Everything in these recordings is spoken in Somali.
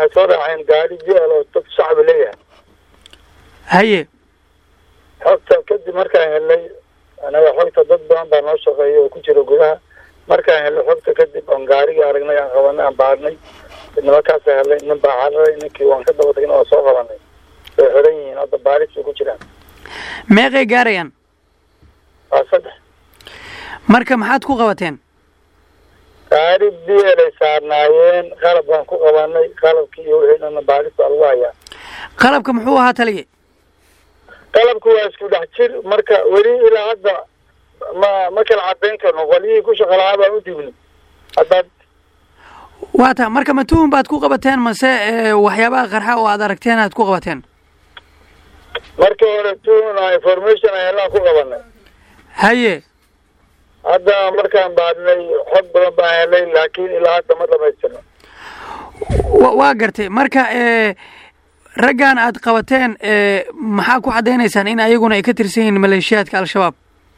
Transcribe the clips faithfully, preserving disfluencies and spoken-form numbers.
waxay soo raaceen gaari jeel oo dad shacbi leeyahay. haye xogta kadib markaan helnay anaga xogta dad badan baa noo shaqeeya oo ku jira gudaha markaan helnay xogta kadib oon gaarigii aragnay aan qabanay aan baadhnay nimankaas helnay nin baa cararay ninkii waan ka daba tagnay oo soo qabanay way xiran yihiin hadda baaris bay ku jiraan. meeqay gaarayaan? waa saddex. marka maxaad ku qabateen? gaari bielay saarnaayeen qalab baan ku qabanay qalabkii iyo wixii dhanna baaris baa lagu hayaa. qalabka muxuu ahaa taliye? qalabku waa isku dhex jir marka weli ilaa hadda ma ma kala cadeyn karno qolyihii ku shaqa lahaa baan u dibnay haddaad waa taa marka ma tuhun baad ku qabateen mase waxyaabaha qarxa oo aad aragteen aad ku qabateen? markii hore tuhun information ayaan ku qabanay. haye hadda markaan baadnay xog badan baan helay laakiin ilaa hadda ma dhamaystirno. waa gartay marka raggan aad qabateen maxaa ku cadaynaysaan in ayaguna ay ka tirsan yihiin maleeshiyaadka al-shabaab?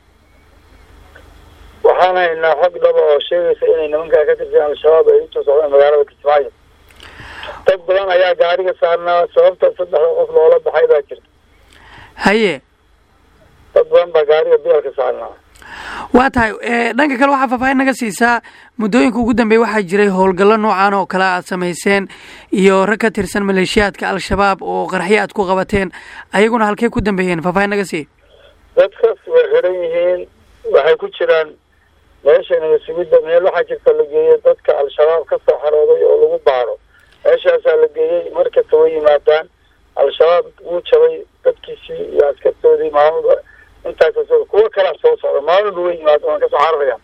waxaan haynaa xog dhaba oo sheegaysa inay nimankaa ka tirsan al-shabaab ay usoo socdaan magaalada Kismaayo. dad badan ayaa gaariga saarnaa sababta saddexda qof loola baxay baa jirta. haye dad badan baa gaariga bielka saarnaa. waa tahay dhanka kale waxaa faahfaahin naga siisaa muddooyinka ugu dambeeya waxaa jiray howlgallo noocan oo kale aad samayseen iyo rag ka tirsan maleeshiyaadka al-shabaab oo qaraxyo aad ku qabateen ayaguna halkey ku dambeeyeen faahfaahin naga sii. dadkaas way xiran yihiin waxay ku jiraan meesha nagasugidda meel waxaa jirta la geeyey dadka al-shabaab ka soo xarooday oo lagu baaro meeshaasaa la geeyey markasta way yimaadaan al-shabaab wuu jabay dadkiisii iyo askartoodii maamulba intaas kuwa kalaa soo socda maamulba way yimaado waan kasoo xararayaan.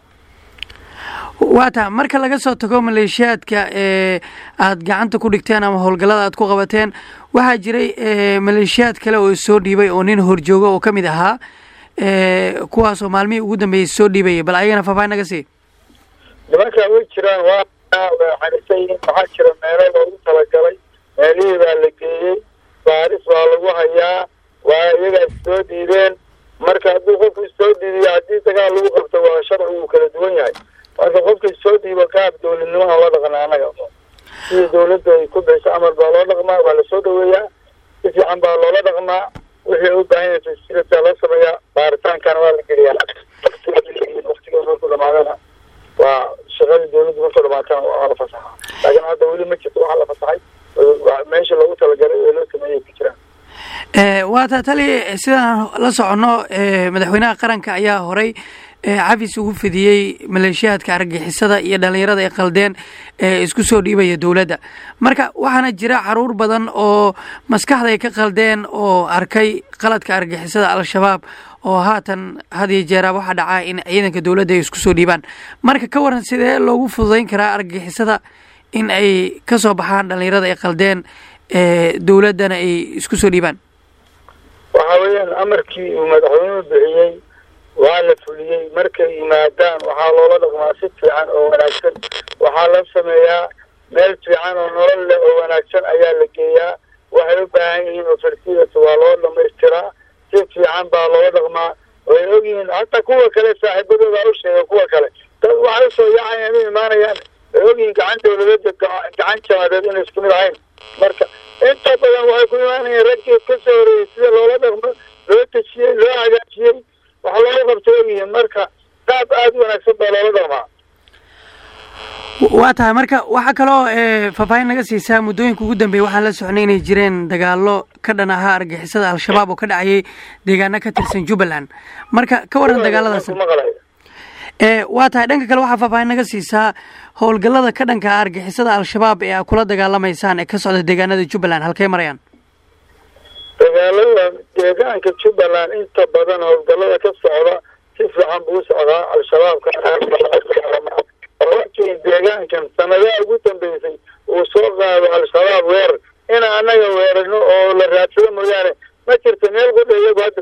waa taa marka laga soo tago maleeshiyaadka aad gacanta ku dhigteen ama howlgallada aad ku qabateen waxaa jiray maleeshiyaad kale oo soo dhiibay oo nin horjooga oo kamid ahaa kuwaas oo maalmihii ugu dambeeyey soo dhiibayay bal ayagana faahfaahin naga sii. nimankaa way jiraan waa way xarisan yihiin waxaa jira meelo loogu talagalay meelihii baa la geeyey baaris baa lagu hayaa waa iyagaa issoo dhiibeen marka hadduu qofku issoo dhiibiyo haddii dagaal lagu qabto waa sharci wuu kala duwan yahay marka qofka issoo dhiibo qaab dawladnimaha loo dhaqana anaga sidii dawladda ay ku bixiso amar baa loo dhaqmaa waa lasoo dhaweeyaa si fiican baa loola dhaqmaa wixii u baahan yahay fasilitaa loo sameeyaa baaritaankana waa la geliyaa waktiga marku dhamaadana waa shaqadii dawladda markuu dhamaatana waa la fasaxa laakiin hadda weli ma jirto waxaa la fasaxay meesha loogu talagalay ee loo sameeyay ku jiraan. waa taa tali sidaan la soconno madaxweynaha qaranka ayaa horay cafis ugu fidiyey maleeshiyaadka argagixisada iyo dhalinyarada ay qaldeen isku soo dhiibaya dowladda marka waxaana jira caruur badan oo maskaxda ay ka qaldeen oo arkay qaladka argagixisada al-shabaab oo haatan had iyo jeera waxaa dhacaa in ciidanka dowladda ay isku soo dhiibaan marka ka waran sidee loogu fududayn karaa argagixisada in ay ka soo baxaan dhalinyarada ay qaldeen dowladdana ay isku soo dhiibaan? waxa weeyaan amarkii uu madaxweynuhu bixiyey waa la fuliyey markay yimaadaan waxaa loola dhaqmaa si fiican oo wanaagsan waxaa la sameeyaa meel fiican oo nolol leh oo wanaagsan ayaa la geeyaa waxay u baahan yihiin oo farsiidata waa loo dhamaystiraa si fiican baa loola dhaqmaa way ogyihiin hataa kuwa kale saaxiibadooda u sheega kuwa kale dad waxay usoo yaacayaan u imaanayaan way ogyihiin gacan dawladeeda gacan jamaadeed inay isku mid ahayn marka inta badan waxay ku imaanayaan raggii ka soo horeeyey sida loola dhaqmo loo dejiyey loo hagaajiyey waxa looga qabta ogyihiin marka qaab aada u wanaagsan baa loola dhaqmaa. waa tahay marka waxaa kaloo faahfaahin naga siisaa muddooyinka ugu dambeeya waxaan la soconay inay jireen dagaallo ka dhan ahaa argixisada al-shabaab oo ka dhacayay deegaano ka tirsan jubbaland marka ka waran dagaaladaas? waa tahay dhanka kale waxaa faahfaahin naga siisaa howlgallada ka dhanka ah argixisada al-shabaab ee aad kula dagaalamaysaan ee ka socda deegaanada jubbaland halkey marayaan? dagaalada deegaanka jubbaland inta badan howlgallada ka socda si fiican buu socdaa al-shabaabka deegaankan sanadaha ugu dambeysay uu soo qaado al-shabaab weerar inaa anaga weerarno oo la raadsado mooyaane ma jirto meel qudha iyagu hadda